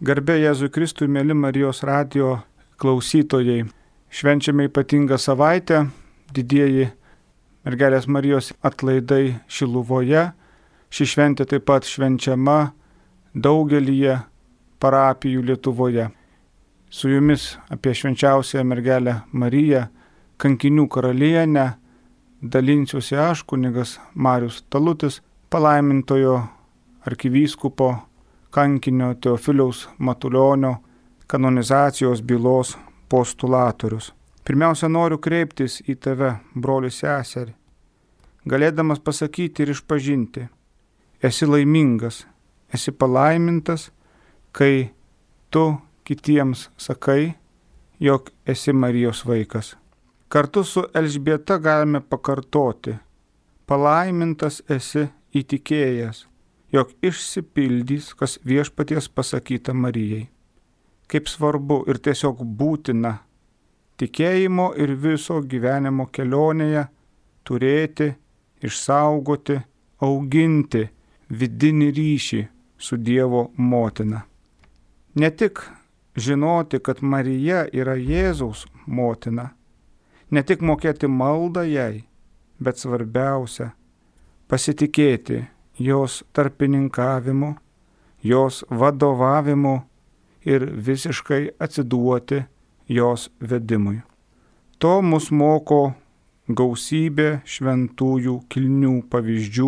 Garbė Jėzui Kristui, mėly Marijos radijo klausytojai. Švenčiame ypatingą savaitę, didieji Mergelės Marijos atlaidai Šiluvoje. Ši šventė taip pat švenčiama daugelyje parapijų Lietuvoje. Su jumis apie švenčiausiąją Mergelę Mariją, kankinių karalienę, dalinsiuosi aš, kunigas Marius Talutis, palaimintojo arkivyskupo kankinio Teofiliaus Matulionio kanonizacijos bylos postulatorius. Pirmiausia, noriu kreiptis į tave, broli seserį, galėdamas pasakyti ir išpažinti: esi laimingas, esi palaimintas, kai tu kitiems sakai, jog esi Marijos vaikas. Kartu su Elžbieta galime pakartoti: palaimintas esi įtikėjęs, jog išsipildys, kas Viešpaties pasakyta Marijai. Kaip svarbu ir tiesiog būtina tikėjimo ir viso gyvenimo kelionėje turėti, išsaugoti, auginti vidinį ryšį su Dievo motina. Ne tik žinoti, kad Marija yra Jėzaus motina, ne tik mokėti maldą jai, bet svarbiausia – pasitikėti jos tarpininkavimu, jos vadovavimu ir visiškai atsiduoti jos vedimui. To mus moko gausybė šventųjų kilnių pavyzdžių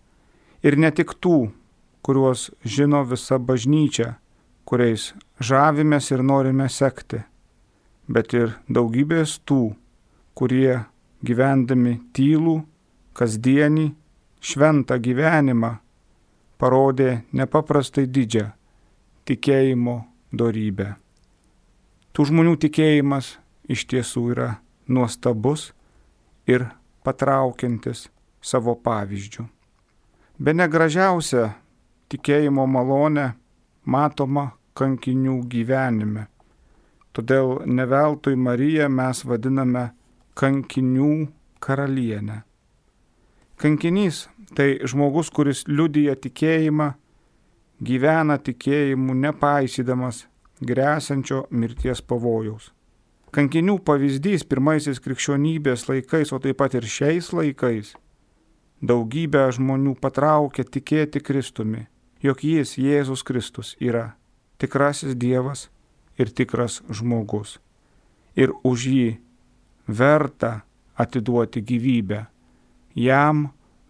ir ne tik tų, kuriuos žino visa bažnyčia, kuriais žavimės ir norime sekti, bet ir daugybės tų, kurie gyvendami tylų, kasdienį, šventą gyvenimą parodė nepaprastai didžią tikėjimo dorybę. Tų žmonių tikėjimas iš tiesų yra nuostabus ir patraukiantis savo pavyzdžių. Bene gražiausia tikėjimo malonė matoma kankinių gyvenime. Todėl ne veltui Mariją mes vadiname kankinių karalienę. Kankinys – tai žmogus, kuris liudija tikėjimą, gyvena tikėjimu nepaisydamas gresiančio mirties pavojaus. Kankinių pavyzdys pirmaisiais krikščionybės laikais, o taip pat ir šiais laikais, daugybę žmonių patraukia tikėti Kristumi, jog jis, Jėzus Kristus, yra tikrasis Dievas ir tikras žmogus. Ir už jį verta atiduoti gyvybę. Jam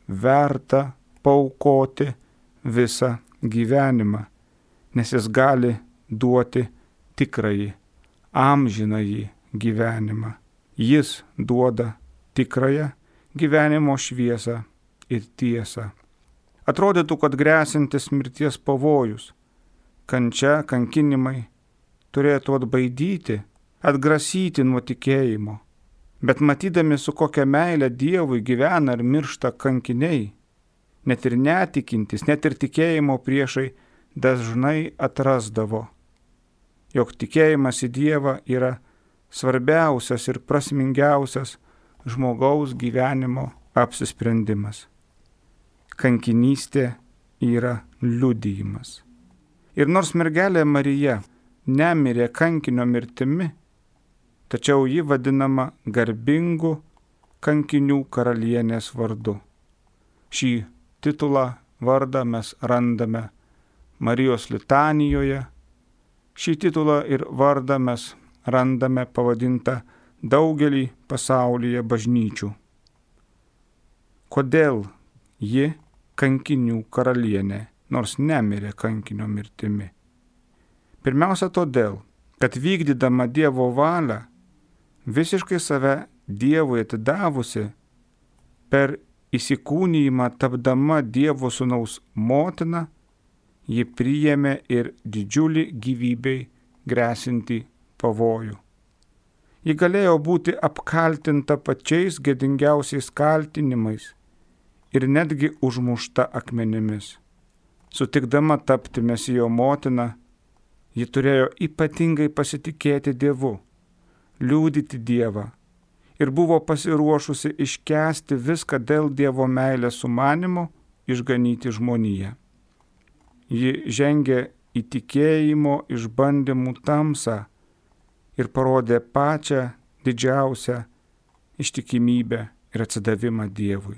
verta paaukoti visą gyvenimą, nes jis gali duoti tikrąjį, amžinąjį gyvenimą. Jis duoda tikrąją gyvenimo šviesą ir tiesą. Atrodytų, kad gresiantis mirties pavojus, kančia, kankinimai turėtų atbaidyti, atgrasyti nuo tikėjimo. Bet matydami, su kokia meile Dievui gyvena ir miršta kankiniai, net ir netikintis, net ir tikėjimo priešai dažnai atrasdavo, jog tikėjimas į Dievą yra svarbiausias ir prasmingiausias žmogaus gyvenimo apsisprendimas. Kankinystė yra liudijimas. Ir nors mergelė Marija nemirė kankinio mirtimi, tačiau ji vadinama garbingu kankinių karalienės vardu. Šį titulą, vardą mes randame Marijos litanijoje. Šį titulą ir vardą mes randame pavadintą daugelį pasaulyje bažnyčių. Kodėl ji kankinių karalienė, nors nemirė kankinio mirtimi? Pirmiausia todėl, kad vykdydama Dievo valią, visiškai save Dievui atidavusi, per įsikūnijimą tapdama Dievo sūnaus motina, ji priėmė ir didžiulį gyvybei gresiantį pavojų. Ji galėjo būti apkaltinta pačiais gėdingiausiais kaltinimais ir netgi užmušta akmenimis. Sutikdama tapti Mesijo motina, ji turėjo ypatingai pasitikėti Dievu, liudyti Dievą ir buvo pasiruošusi iškęsti viską dėl Dievo meilės sumanymo išganyti žmoniją. Ji žengė į tikėjimo išbandymų tamsą ir parodė pačią didžiausią ištikimybę ir atsidavimą Dievui.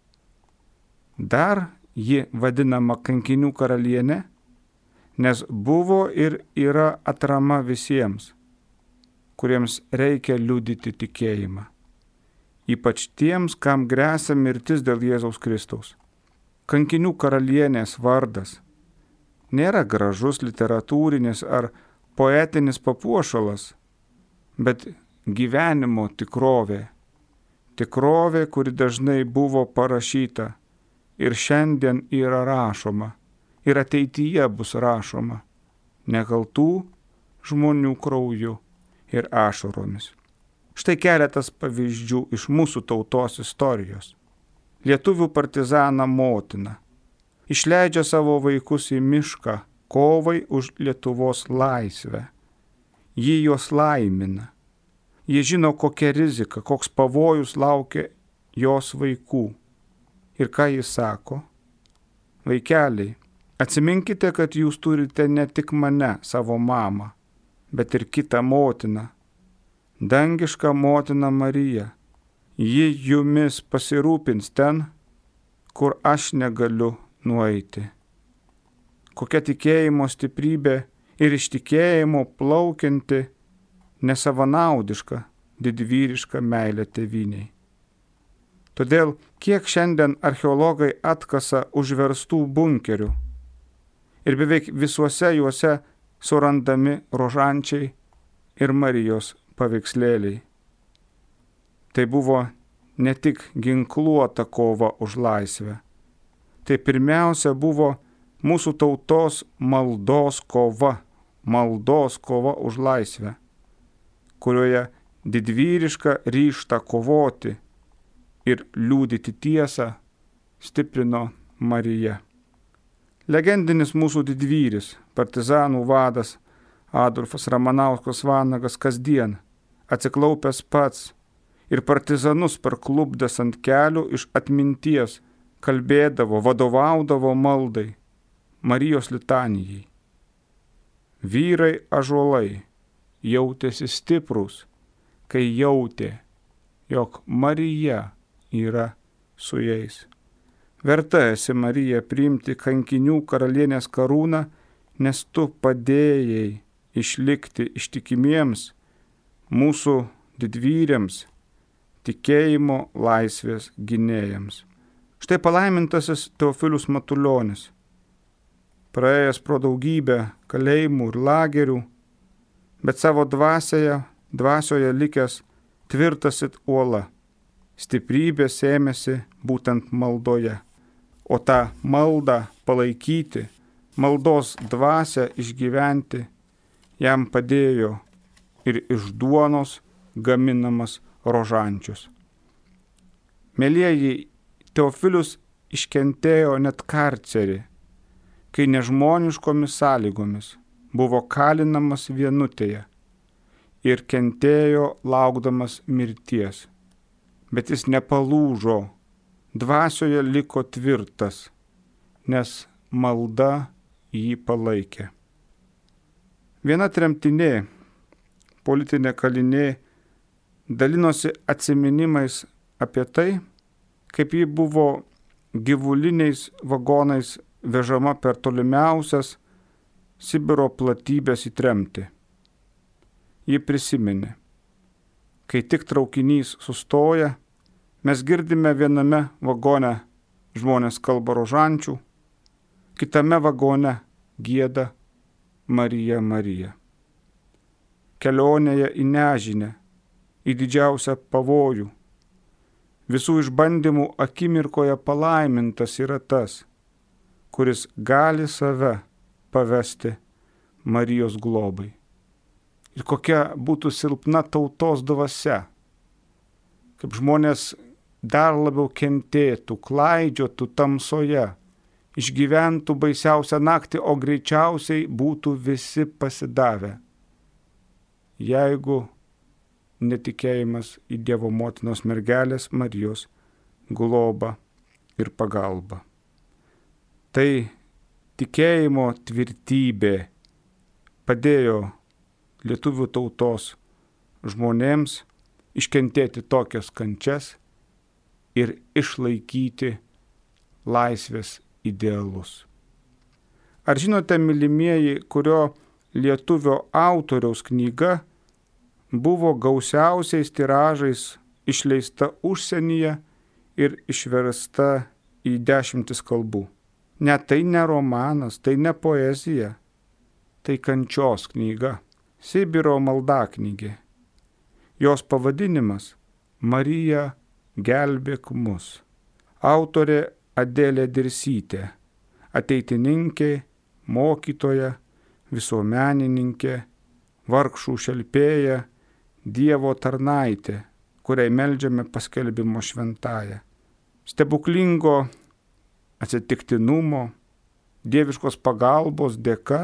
Dar ji vadinama kankinių karaliene, nes buvo ir yra atrama visiems, kuriems reikia liudyti tikėjimą, ypač tiems, kam gresia mirtis dėl Jėzaus Kristaus. Kankinių karalienės vardas nėra gražus literatūrinis ar poetinis papuošalas, bet gyvenimo tikrovė. Tikrovė, kuri dažnai buvo parašyta ir šiandien yra rašoma ir ateityje bus rašoma nekaltų žmonių krauju ir ašaromis. Štai keletas pavyzdžių iš mūsų tautos istorijos. Lietuvių partizana motina išleidžia savo vaikus į mišką kovai už Lietuvos laisvę. Ji juos laimina. Jie žino, kokia rizika, koks pavojus laukia jos vaikų. Ir ką jis sako? Vaikeliai, atsiminkite, kad jūs turite ne tik mane, savo mamą, bet ir kitą motiną, dangišką motiną Mariją. Ji jumis pasirūpins ten, kur aš negaliu nueiti. Kokia tikėjimo stiprybė ir iš tikėjimo plaukianti nesavanaudiška, didvyriška meilė tėvynei. Todėl kiek šiandien archeologai atkasa užverstų bunkerių ir beveik visuose juose surandami rožančiai ir Marijos paveikslėliai. Tai buvo ne tik ginkluota kova už laisvę, tai pirmiausia buvo mūsų tautos maldos kova už laisvę, kurioje didvyrišką ryžtą kovoti ir liudyti tiesą stiprino Marija. Legendinis mūsų didvyris, partizanų vadas Adolfas Ramanauskas Vanagas kasdien, atsiklaupęs pats ir partizanus parklupdęs ant kelių iš atminties, kalbėdavo, vadovaudavo maldai, Marijos litanijai. Vyrai ąžuolai jautėsi stiprūs, kai jautė, jog Marija yra su jais. Verta esi, Marija, priimti kankinių karalienės karūną, nes tu padėjai išlikti ištikimiems mūsų didvyriams, tikėjimo laisvės gynėjams. Štai palaimintasis Teofilius Matulionis, praėjęs pro daugybę kalėjimų ir lagerių, bet savo dvasioje likęs tvirtas it uola, stiprybės ėmėsi būtent maldoje, o tą maldą palaikyti, maldos dvasią išgyventi, jam padėjo ir iš duonos gaminamas rožančius. Mielieji, Teofilius iškentėjo net karcerį, kai nežmoniškomis sąlygomis buvo kalinamas vienutėje ir kentėjo laukdamas mirties. Bet jis nepalūžo, dvasioje liko tvirtas, nes malda jį palaikė. Viena tremtinė, politinė kalinė, dalinosi atsiminimais apie tai, kaip ji buvo gyvuliniais vagonais vežama per tolimiausias Sibiro platybės į tremtį. Ji prisiminė, kai tik traukinys sustoja, mes girdime viename vagone žmonės kalba rožančių, kitame vagone gieda Marija, Marija. Kelionėje į nežinę, į didžiausią pavojų, visų išbandymų akimirkoje palaimintas yra tas, kuris gali save pavesti Marijos globai. Ir kokia būtų silpna tautos dvasia, kaip žmonės dar labiau kentėtų, klaidžiotų tamsoje, išgyventų baisiausią naktį, o greičiausiai būtų visi pasidavę, jeigu netikėjimas į Dievo motinos mergelės Marijos globą ir pagalbą. Tai tikėjimo tvirtybė padėjo lietuvių tautos žmonėms iškentėti tokias kančias ir išlaikyti laisvės idealus. Ar žinote, mylimieji, kurio lietuvio autoriaus knyga buvo gausiausiais tiražais išleista užsienyje ir išversta į 10 kalbų? Ne, tai ne romanas, tai ne poezija, tai kančios knyga, Sibiro maldaknygė. Jos pavadinimas Marija gelbėk mus. Autorė Adelė Dirsytė, ateitininkė, mokytoja, visuomenininkė, vargšų šelpėja, Dievo tarnaitė, kuriai meldžiame paskelbimo šventąją. Stebuklingo atsitiktinumo, dieviškos pagalbos dėka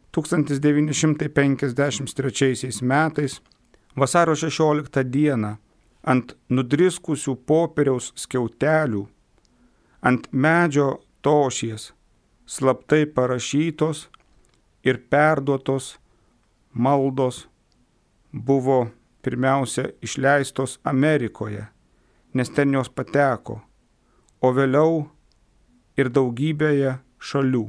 1953 metais vasario 16 dieną ant nudriskusių popieriaus skiautelių, ant medžio tošies slaptai parašytos ir perduotos maldos buvo pirmiausia išleistos Amerikoje, nes ten jos pateko, o vėliau ir daugybėje šalių.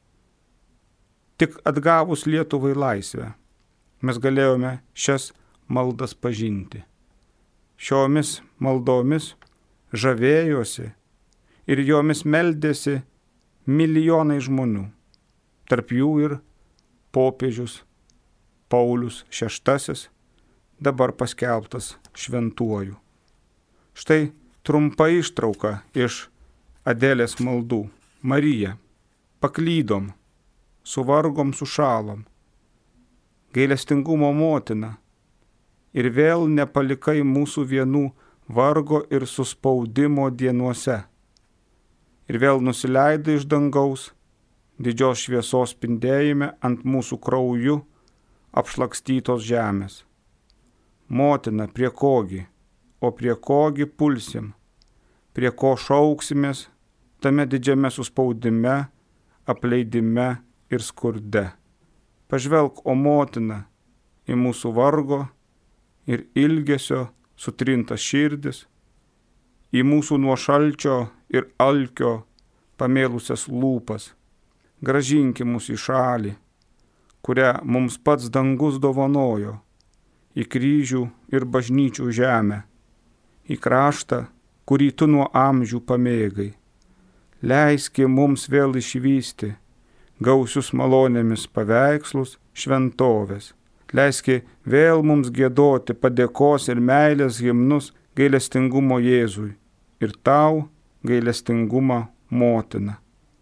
Tik atgavus Lietuvai laisvę mes galėjome šias maldas pažinti. Šiomis maldomis žavėjosi ir jomis meldėsi milijonai žmonių, tarp jų ir popiežius Paulius VI, dabar paskelbtas šventuoju. Štai trumpa ištrauka iš Adelės maldų. Marija, paklydom, suvargom, sušalom, gailestingumo motina, ir vėl nepalikai mūsų vienų vargo ir suspaudimo dienuose. Ir vėl nusileidai iš dangaus, didžios šviesos spindėjime ant mūsų krauju apšlakstytos žemės. Motina, prie kogi, o prie kogi pulsim, prie ko šauksimės tame didžiame suspaudime, apleidime ir skurde. Pažvelk, o motina, į mūsų vargo ir ilgesio sutrintas širdis, į mūsų nuo šalčio ir alkio pamėlusias lūpas. Grąžinki mus į šalį, kurią mums pats dangus dovanojo, į kryžių ir bažnyčių žemę, į kraštą, kurį tu nuo amžių pamėgai. Leiski mums vėl išvysti gausius malonėmis paveikslus, šventovės. Leiski vėl mums giedoti padėkos ir meilės himnus gailestingumo Jėzui ir tau gailestingumą motina.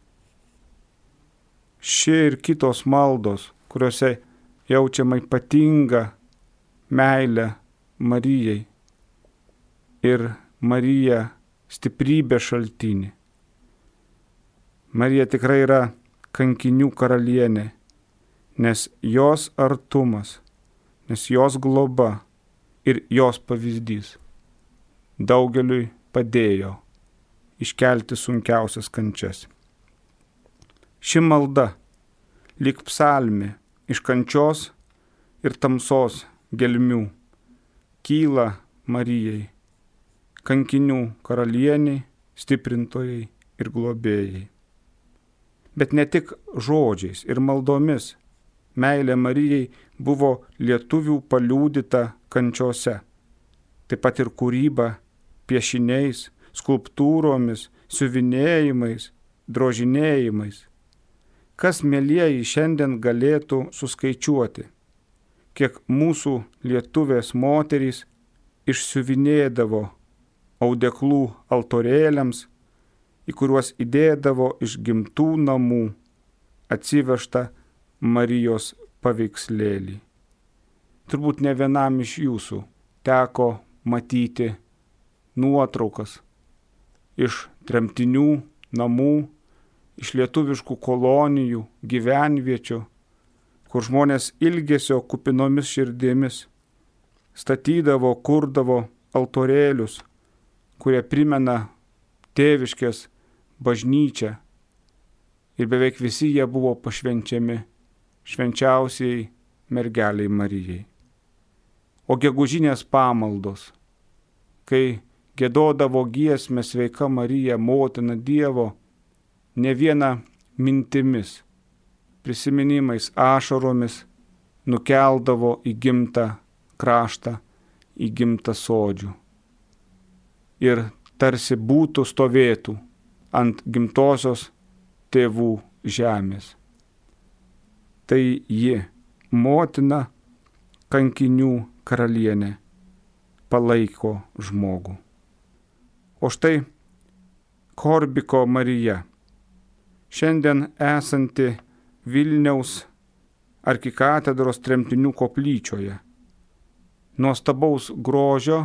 Ši ir kitos maldos, kuriuose jaučiama ypatinga meilė Marijai ir Marija stiprybė šaltinį. Marija tikrai yra kankinių karalienė, nes jos artumas, nes jos globa ir jos pavyzdys daugeliui padėjo iškelti sunkiausias kančias. Ši malda, lyg psalmė iš kančios ir tamsos gelmių, kyla Marijai, kankinių karalieniai, stiprintojai ir globėjai. Bet ne tik žodžiais ir maldomis meilė Marijai buvo lietuvių paliudyta kančiose, taip pat ir kūryba, piešiniais, skulptūromis, siuvinėjimais, drožinėjimais. Kas, mielieji, šiandien galėtų suskaičiuoti, kiek mūsų lietuvės moterys išsiuvinėdavo audeklų altorėliams, į kuriuos įdėdavo iš gimtų namų atsivežtą Marijos paveikslėlį. Turbūt ne vienam iš jūsų teko matyti nuotraukas iš tremtinių namų, iš lietuviškų kolonijų, gyvenviečių, kur žmonės ilgesio kupinomis širdėmis statydavo, kurdavo altorėlius, kurie primena tėviškės bažnyčią ir beveik visi jie buvo pašvenčiami švenčiausiai mergeliai Marijai. O gegužinės pamaldos, kai giedodavo giesmę Sveika Marija, motina Dievo, ne viena mintimis, prisiminimais, ašaromis nukeldavo į gimtą kraštą, į gimtą sodžių. Ir tarsi būtų stovėtų ant gimtosios tėvų žemės. Tai ji, motina, kankinių karalienė, palaiko žmogų. O štai Korbiko Marija, šiandien esanti Vilniaus arkikatedros tremtinių koplyčioje, nuostabaus grožio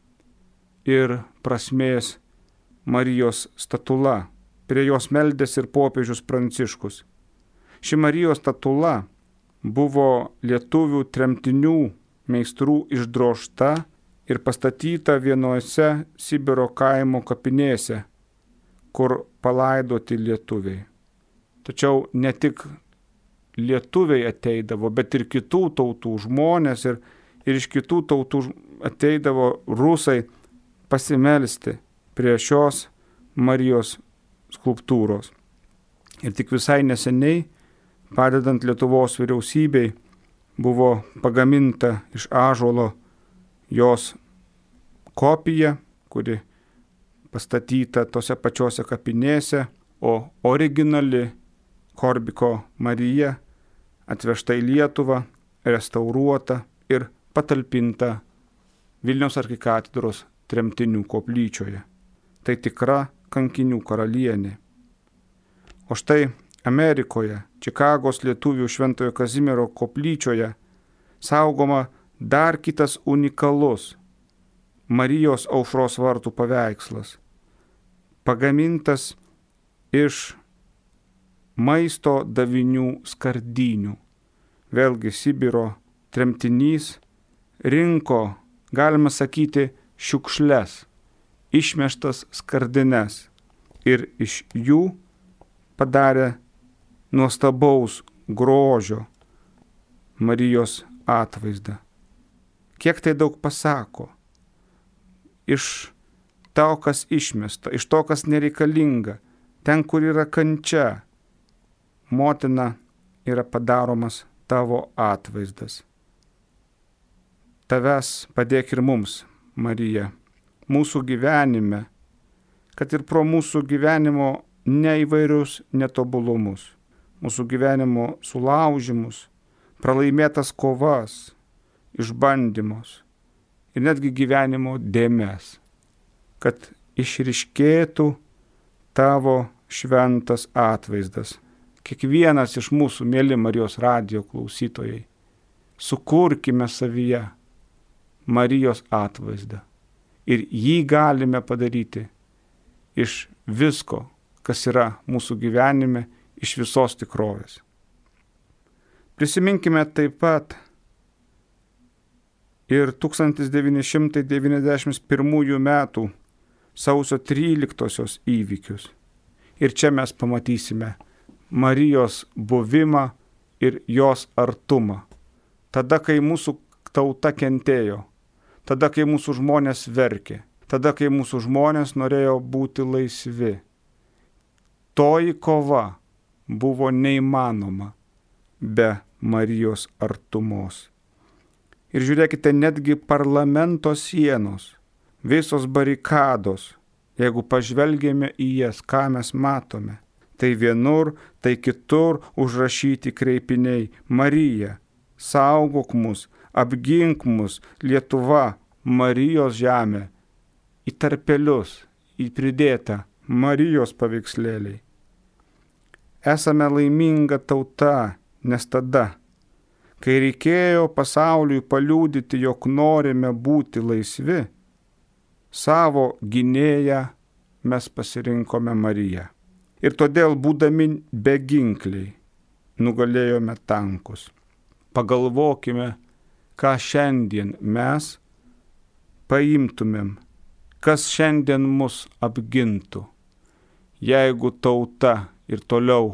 ir prasmės Marijos statula, prie jos meldėsi ir popiežius Pranciškus. Ši Marijos statula buvo lietuvių tremtinių meistrų išdrožta ir pastatyta vienose Sibiro kaimo kapinėse, kur palaidoti lietuviai. Tačiau ne tik lietuviai ateidavo, bet ir kitų tautų žmonės ir iš kitų tautų ateidavo rusai pasimelsti prie šios Marijos skulptūros. Ir tik visai neseniai, padedant Lietuvos vyriausybei, buvo pagaminta iš ąžuolo jos kopija, kuri pastatyta tose pačiose kapinėse, o originali Korbiko Marija atvežta į Lietuvą, restauruota ir patalpinta Vilniaus arkikatedros tremtinių koplyčioje. Tai tikra kankinių karalienė. O štai Amerikoje, Čikagos lietuvių Šventojo Kazimiero koplyčioje saugoma dar kitas unikalus Marijos aušros vartų paveikslas, pagamintas iš maisto davinių skardinių. Vėlgi Sibiro tremtinys rinko, galima sakyti, šiukšles, išmeštas skardines ir iš jų padarė nuostabaus grožio Marijos atvaizdą. Kiek tai daug pasako? Iš to, kas išmesta, iš to, kas nereikalinga, ten, kur yra kančia, motina, yra padaromas tavo atvaizdas. Tavęs padėk ir mums, Marija, mūsų gyvenime, kad ir pro mūsų gyvenimo neįvairius netobulumus, mūsų gyvenimo sulaužimus, pralaimėtas kovas, išbandymus ir netgi gyvenimo dėmes, kad išryškėtų tavo šventas atvaizdas. Kiekvienas iš mūsų, mėly Marijos radijo klausytojai, sukurkime savyje Marijos atvaizdą. Ir jį galime padaryti iš visko, kas yra mūsų gyvenime, iš visos tikrovės. Prisiminkime taip pat ir 1991 metų sausio 13 įvykius. Ir čia mes pamatysime Marijos buvimą ir jos artumą. Tada, kai mūsų tauta kentėjo, tada, kai mūsų žmonės verkė, tada, kai mūsų žmonės norėjo būti laisvi. Toji kova buvo neįmanoma be Marijos artumos. Ir žiūrėkite, netgi parlamento sienos, visos barikados, jeigu pažvelgėme į jas, ką mes matome, tai vienur, tai kitur užrašyti kreipiniai: Marija, saugok mus, apgink mus, Lietuva, Marijos žemė, į tarpelius, į pridėtą Marijos paveikslėliai. Esame laiminga tauta, nes tada, kai reikėjo pasauliui paliudyti, jog norime būti laisvi, savo gynėją mes pasirinkome Mariją. Ir todėl, būdami beginkliai, nugalėjome tankus. Pagalvokime, ką šiandien mes paimtumėm, kas šiandien mus apgintų, jeigu tauta ir toliau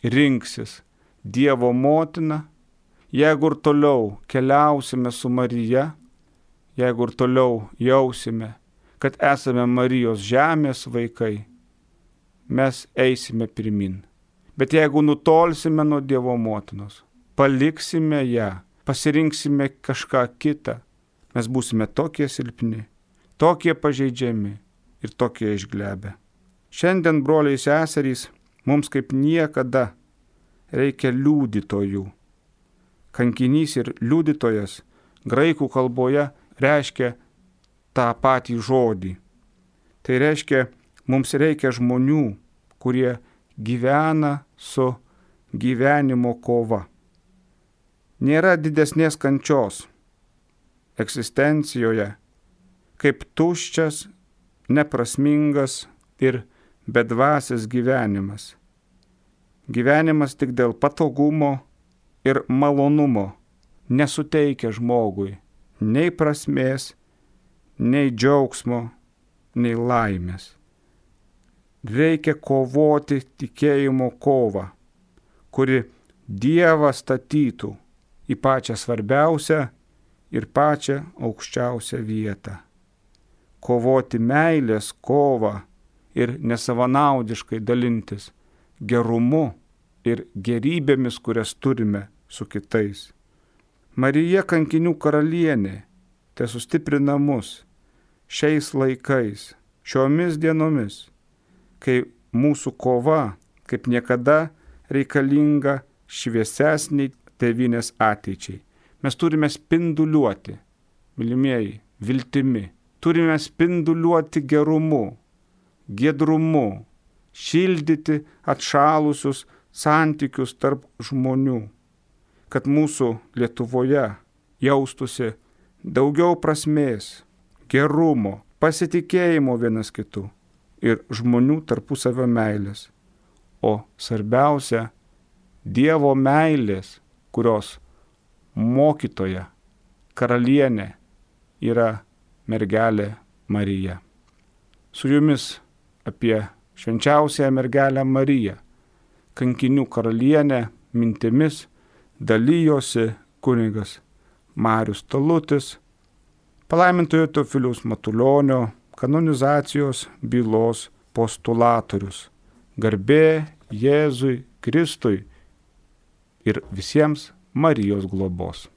rinksis Dievo motiną, jeigu ir toliau keliausime su Marija, jeigu ir toliau jausime, kad esame Marijos žemės vaikai, mes eisime pirmin. Bet jeigu nutolsime nuo Dievo motinos, paliksime ją, pasirinksime kažką kitą, mes būsime tokie silpni, tokie pažeidžiami ir tokie išglebę. Šiandien, broliai seserys, mums kaip niekada reikia liudytojų. Kankinys ir liudytojas graikų kalboje reiškia tą patį žodį. Tai reiškia, mums reikia žmonių, kurie gyvena su gyvenimo kova. Nėra didesnės kančios egzistencijoje, kaip tuščias, neprasmingas ir bedvasis gyvenimas. Gyvenimas tik dėl patogumo ir malonumo nesuteikia žmogui nei prasmės, nei džiaugsmo, nei laimės. Reikia kovoti tikėjimo kovą, kuri Dievą statytų į pačią svarbiausią ir pačią aukščiausią vietą. Kovoti meilės kovą ir nesavanaudiškai dalintis gerumu ir gerybėmis, kurias turime su kitais. Marija kankinių karalienė te sustiprina mus šiais laikais, šiomis dienomis, kai mūsų kova kaip niekada reikalinga šviesesniai tėvynės ateičiai. Mes turime spinduliuoti, mylimieji, viltimi, turime spinduliuoti gerumu, giedrumu, šildyti atšalusius santykius tarp žmonių, kad mūsų Lietuvoje jaustųsi daugiau prasmės, gerumo, pasitikėjimo vienas kitu ir žmonių tarpusavio meilės. O svarbiausia, Dievo meilės, kurios mokytoja, karalienė yra mergelė Marija. Su jumis apie švenčiausiąją mergelę Mariją, kankinių karalienę, mintimis dalijosi kunigas Marius Talutis, palaimintojo Teofiliaus Matulionio kanonizacijos bylos postulatorius. Garbė Jėzui Kristui ir visiems Marijos globos.